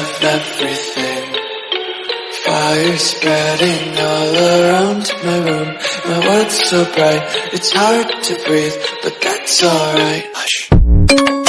of everything. Fire spreading all around my room. My world's so bright, it's hard to breathe, but that's alright. Hush.